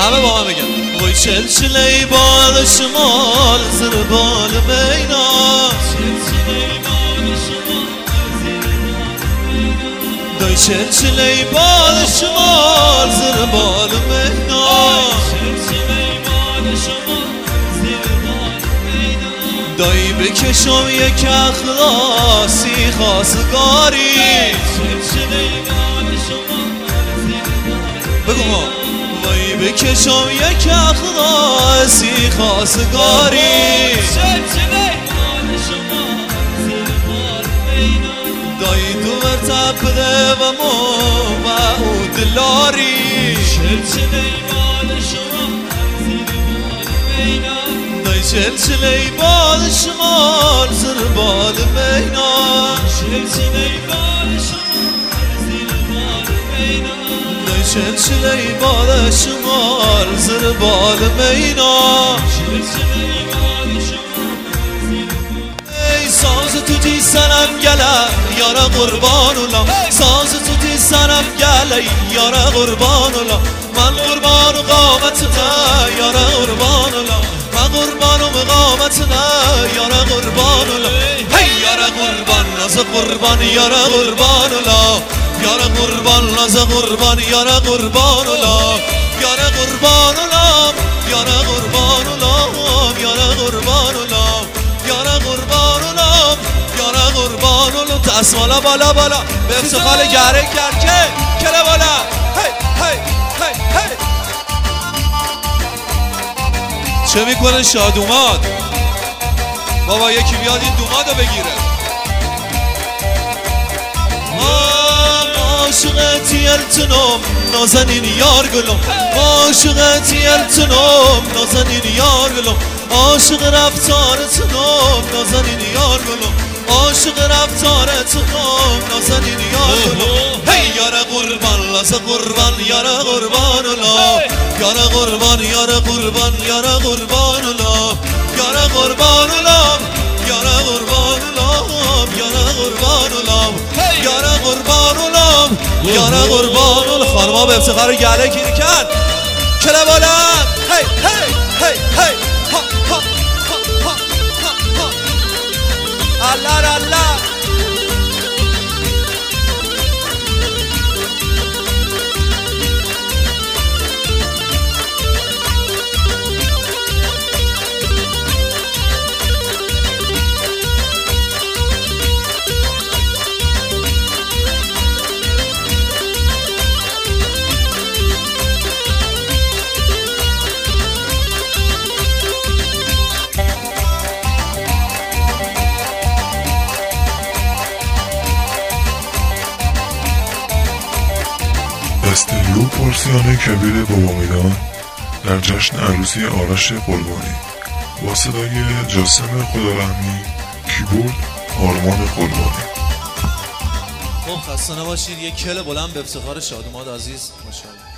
همه با هم بگم وای چلچله بال شمال زیر بال مینا دای چلچله بال شمال زیر بال مینا دایی بکشم یک اخلاصی خواستگاری بگو ما وای بکشم یک اخلاصی خواستگاری دایی تو مرتب بده و مو و او دلاری دای چلچله بال شمال زیر بال مینا دای چلچله بال شمال زیر بال مینا ای ساز تو دی سنم گله یارا قربان الله ساز تو دی سنم گله یارا قربان الله من قربان و قامتنا یارا قربان الله من قربان و مقامتنا یارا قربان الله هی یارا قربان ناز قربان یارا قربان الله یارا قربان ناز قربان یارا قربان الله یارا قربان الله یارا قربان الله یارا قربان الله یارا قربان الله یارا قربان الله دستمالا بالا بالا به افتخال گره کرد که کله بالا هی هی هی هی چه میکنه شادوماد بابا یکی بیاد این دومادو بگیره عاشقت یلتنم نازنین یار گلم عاشقت یلتنم نازنین یار گلم عاشق رفتارتنم نازنین یار گلم عاشق رفتارتنم نازنین یار گلم هی یارا قربان لاز قربان یارا قربان الله یارا قربان یارا قربان یارا قربان الله یارا قربان الله یارا قربان الله یارا قربان الله یارا قربان الله یارا قربان الله خانم‌ها به افتخار گله گیری کرد کله بلند هی هی هی هی ها ها ها ها ها الله الله استریو پارسیان کبیر بابا میدان در جشن عروسی آرش قربانی با صدای جاسم خدارحمی، کیبورد آرمان قربانی. خب خسته نباشید. یک کل بلند به افتخار شادوماد عزیز ماشاءالله.